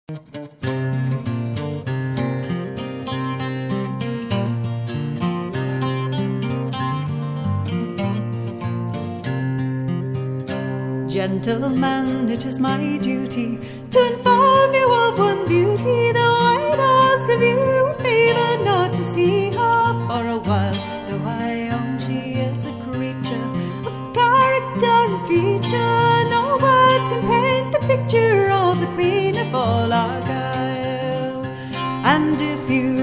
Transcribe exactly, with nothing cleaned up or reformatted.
Gentlemen, it is my duty to inform you of one beauty, though I'd ask of you favor not to see her for a while. Though I own she is a creature of character and feature, no words can paint the picture of the Queen of all Argyle. And if you